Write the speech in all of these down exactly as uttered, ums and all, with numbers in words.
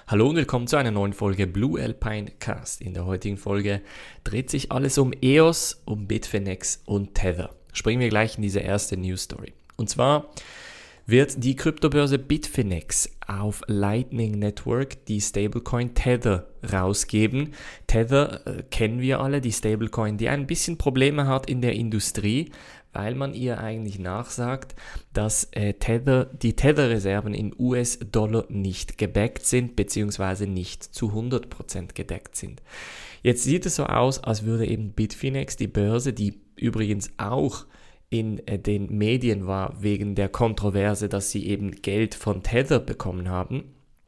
Hallo und willkommen zu einer neuen Folge Blue Alpine Cast. In der heutigen Folge dreht sich alles um E O S, um Bitfinex und Tether. Springen wir gleich in diese erste News Story. Und zwar wird die Kryptobörse Bitfinex auf Lightning Network die Stablecoin Tether rausgeben. Tether äh, kennen wir alle, die Stablecoin, die ein bisschen Probleme hat in der Industrie, weil man ihr eigentlich nachsagt, dass äh, Tether, die Tether-Reserven in U S-Dollar nicht gebackt sind, beziehungsweise nicht zu hundert Prozent gedeckt sind. Jetzt sieht es so aus, als würde eben Bitfinex, die Börse, die übrigens auch in äh, den Medien war, wegen der Kontroverse, dass sie eben Geld von Tether bekommen haben,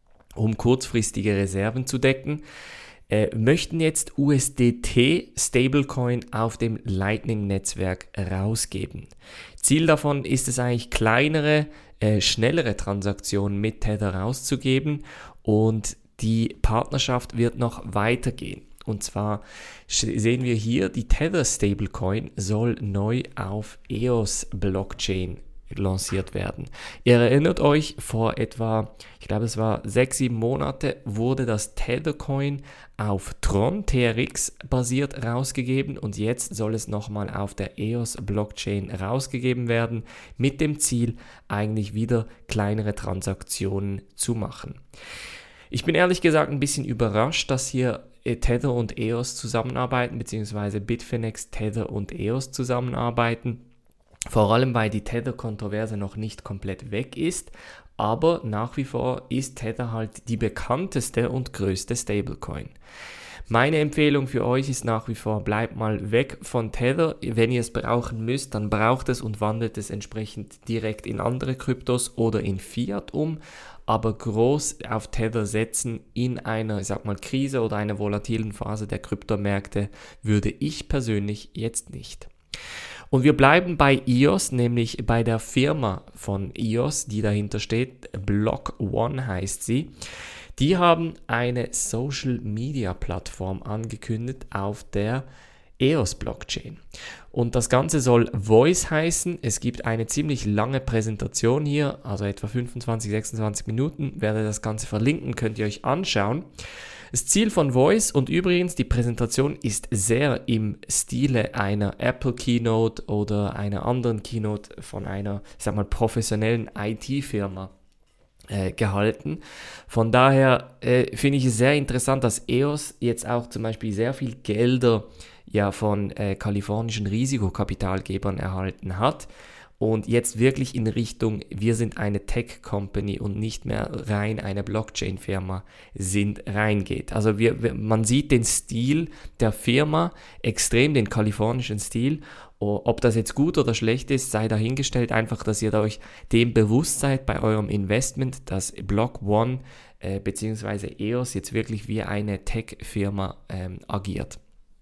um kurzfristige Reserven zu decken, Äh, möchten jetzt U S D T Stablecoin auf dem Lightning-Netzwerk rausgeben. Ziel davon ist es eigentlich, kleinere, äh, schnellere Transaktionen mit Tether rauszugeben, und die Partnerschaft wird noch weitergehen. Und zwar sehen wir hier, die Tether Stablecoin soll neu auf E O S Blockchain lanciert werden. Ihr erinnert euch, vor etwa, ich glaube es war sechs, sieben Monate, wurde das Tethercoin auf Tron T R X basiert rausgegeben, und jetzt soll es nochmal auf der E O S Blockchain rausgegeben werden, mit dem Ziel, eigentlich wieder kleinere Transaktionen zu machen. Ich bin ehrlich gesagt ein bisschen überrascht, dass hier Tether und E O S zusammenarbeiten, beziehungsweise Bitfinex, Tether und E O S zusammenarbeiten. Vor allem, weil die Tether-Kontroverse noch nicht komplett weg ist, aber nach wie vor ist Tether halt die bekannteste und größte Stablecoin. Meine Empfehlung für euch ist nach wie vor, bleibt mal weg von Tether. Wenn ihr es brauchen müsst, dann braucht es und wandelt es entsprechend direkt in andere Kryptos oder in Fiat um. Aber groß auf Tether setzen in einer, ich sag mal, Krise oder einer volatilen Phase der Kryptomärkte würde ich persönlich jetzt nicht. Und wir bleiben bei E O S, nämlich bei der Firma von E O S, die dahinter steht. Block One heißt sie. Die haben eine Social-Media-Plattform angekündigt auf der E O S Blockchain. Und das Ganze soll Voice heißen. Es gibt eine ziemlich lange Präsentation hier, also etwa fünfundzwanzig, sechsundzwanzig Minuten. Werde das Ganze verlinken, könnt ihr euch anschauen. Das Ziel von Voice, und übrigens, die Präsentation ist sehr im Stile einer Apple Keynote oder einer anderen Keynote von einer, ich sag mal, professionellen I T-Firma äh, gehalten. Von daher äh, finde ich es sehr interessant, dass E O S jetzt auch zum Beispiel sehr viel Gelder ja von äh, kalifornischen Risikokapitalgebern erhalten hat. Und jetzt wirklich in Richtung, wir sind eine Tech-Company und nicht mehr rein eine Blockchain-Firma sind, reingeht. Also wir, wir, man sieht den Stil der Firma, extrem den kalifornischen Stil. Ob das jetzt gut oder schlecht ist, sei dahingestellt. Einfach, dass ihr euch dem bewusst seid bei eurem Investment, dass Block One äh, bzw. E O S jetzt wirklich wie eine Tech-Firma ähm, agiert.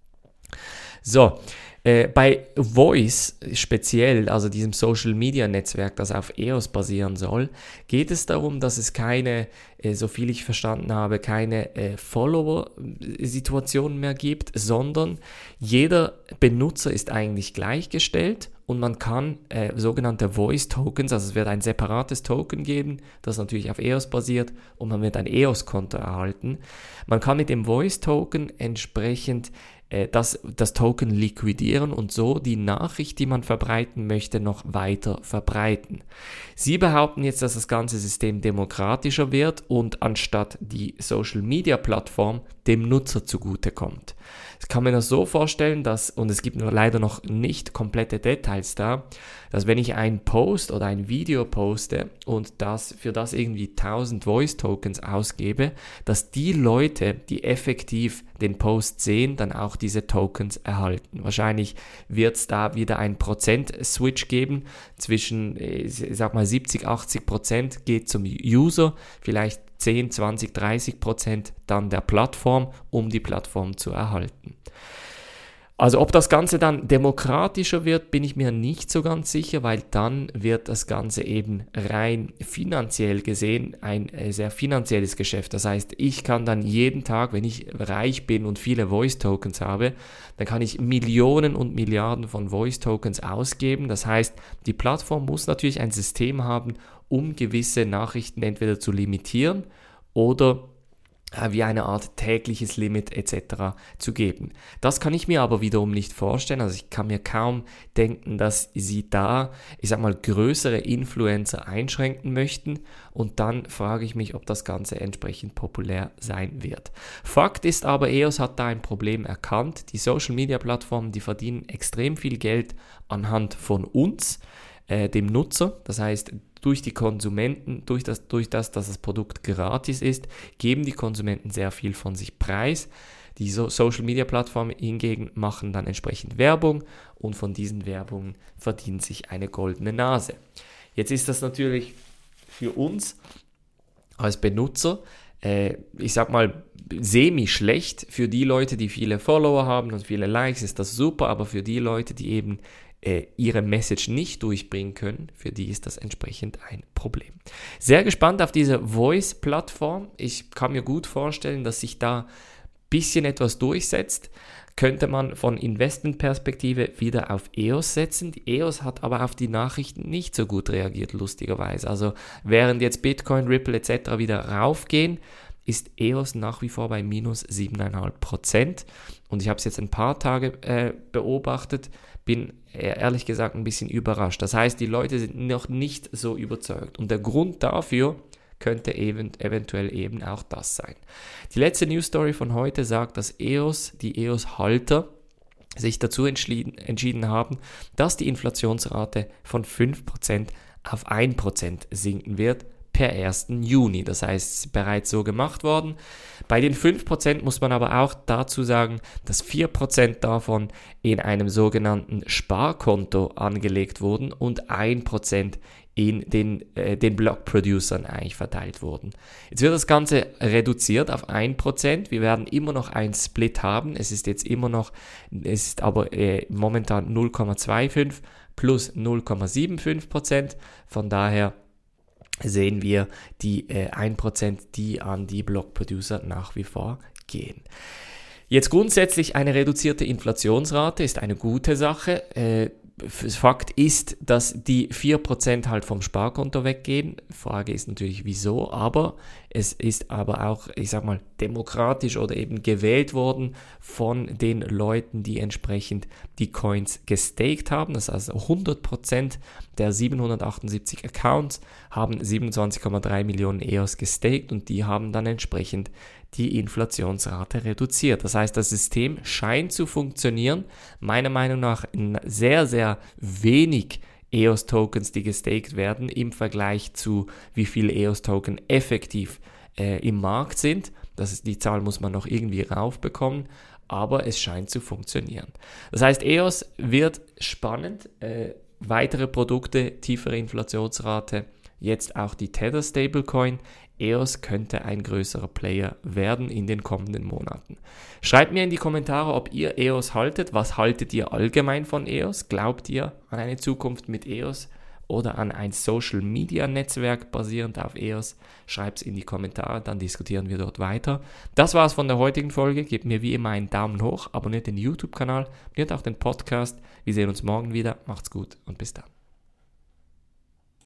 So, äh, bei Voice speziell, also diesem Social-Media-Netzwerk, das auf E O S basieren soll, geht es darum, dass es keine, äh, so viel ich verstanden habe, keine äh, Follower-Situation mehr gibt, sondern jeder Benutzer ist eigentlich gleichgestellt. Und man kann äh, sogenannte Voice-Tokens, also es wird ein separates Token geben, das natürlich auf E O S basiert, und man wird ein E O S-Konto erhalten. Man kann mit dem Voice-Token entsprechend äh, das, das Token liquidieren und so die Nachricht, die man verbreiten möchte, noch weiter verbreiten. Sie behaupten jetzt, dass das ganze System demokratischer wird und anstatt die Social-Media-Plattform dem Nutzer zugutekommt. Das kann man das so vorstellen, dass, und es gibt nur leider noch nicht komplette Details da, dass wenn ich einen Post oder ein Video poste und das für das irgendwie tausend Voice-Tokens ausgebe, dass die Leute, die effektiv den Post sehen, dann auch diese Tokens erhalten. Wahrscheinlich wird es da wieder einen Prozent-Switch geben zwischen, ich sag mal, siebzig, achtzig Prozent geht zum User, vielleicht zehn, zwanzig, dreißig Prozent dann der Plattform, um die Plattform zu erhalten. Also ob das Ganze dann demokratischer wird, bin ich mir nicht so ganz sicher, weil dann wird das Ganze eben rein finanziell gesehen ein sehr finanzielles Geschäft. Das heißt, ich kann dann jeden Tag, wenn ich reich bin und viele Voice-Tokens habe, dann kann ich Millionen und Milliarden von Voice-Tokens ausgeben. Das heißt, die Plattform muss natürlich ein System haben, um gewisse Nachrichten entweder zu limitieren oder wie eine Art tägliches Limit et cetera zu geben. Das kann ich mir aber wiederum nicht vorstellen. Also ich kann mir kaum denken, dass sie da, ich sag mal, größere Influencer einschränken möchten, und dann frage ich mich, ob das Ganze entsprechend populär sein wird. Fakt ist aber, E O S hat da ein Problem erkannt. Die Social-Media-Plattformen, die verdienen extrem viel Geld anhand von uns, äh, dem Nutzer. Das heißt, durch die Konsumenten, durch das, durch das, dass das Produkt gratis ist, geben die Konsumenten sehr viel von sich preis. Die so Social-Media-Plattformen hingegen machen dann entsprechend Werbung, und von diesen Werbungen verdient sich eine goldene Nase. Jetzt ist das natürlich für uns als Benutzer, äh, ich sag mal, semi-schlecht. Für die Leute, die viele Follower haben und viele Likes, ist das super, aber für die Leute, die eben ihre Message nicht durchbringen können, für die ist das entsprechend ein Problem. Sehr gespannt auf diese Voice-Plattform. Ich kann mir gut vorstellen, dass sich da ein bisschen etwas durchsetzt. Könnte man von Investmentperspektive wieder auf E O S setzen. Die E O S hat aber auf die Nachrichten nicht so gut reagiert, lustigerweise. Also während jetzt Bitcoin, Ripple et cetera wieder raufgehen, ist E O S nach wie vor bei minus sieben Komma fünf Prozent. Und ich habe es jetzt ein paar Tage äh, beobachtet, bin ehrlich gesagt ein bisschen überrascht. Das heißt, die Leute sind noch nicht so überzeugt. Und der Grund dafür könnte event- eventuell eben auch das sein. Die letzte News Story von heute sagt, dass E O S, die E O S-Halter, sich dazu entschieden, entschieden haben, dass die Inflationsrate von fünf Prozent auf ein Prozent sinken wird per ersten Juni. Das heißt, bereits so gemacht worden. Bei den fünf Prozent muss man aber auch dazu sagen, dass vier Prozent davon in einem sogenannten Sparkonto angelegt wurden und ein Prozent in den, äh, den Block-Producern eigentlich verteilt wurden. Jetzt wird das Ganze reduziert auf ein Prozent. Wir werden immer noch einen Split haben. Es ist jetzt immer noch, es ist aber äh, momentan null Komma fünfundzwanzig plus null Komma fünfundsiebzig Prozent. Von daher sehen wir die äh, ein Prozent, die an die Block-Producer nach wie vor gehen. Jetzt grundsätzlich eine reduzierte Inflationsrate ist eine gute Sache. Äh, Fakt ist, dass die vier Prozent halt vom Sparkonto weggehen. Frage ist natürlich, wieso, aber es ist aber auch, ich sag mal, demokratisch oder eben gewählt worden von den Leuten, die entsprechend die Coins gestaked haben. Das heißt, hundert Prozent der siebenhundertachtundsiebzig Accounts haben siebenundzwanzig Komma drei Millionen E O S gestaked, und die haben dann entsprechend die Inflationsrate reduziert. Das heißt, das System scheint zu funktionieren. Meiner Meinung nach in sehr, sehr wenig E O S-Tokens, die gestaked werden, im Vergleich zu wie viele E O S-Token effektiv äh, im Markt sind. Das ist, die Zahl muss man noch irgendwie raufbekommen, aber es scheint zu funktionieren. Das heißt, E O S wird spannend. Äh, weitere Produkte, tiefere Inflationsrate, jetzt auch die Tether Stablecoin. E O S könnte ein größerer Player werden in den kommenden Monaten. Schreibt mir in die Kommentare, ob ihr E O S haltet. Was haltet ihr allgemein von E O S? Glaubt ihr an eine Zukunft mit E O S oder an ein Social-Media-Netzwerk basierend auf E O S? Schreibt es in die Kommentare, dann diskutieren wir dort weiter. Das war's von der heutigen Folge. Gebt mir wie immer einen Daumen hoch, abonniert den YouTube-Kanal, abonniert auch den Podcast. Wir sehen uns morgen wieder. Macht's gut und bis dann.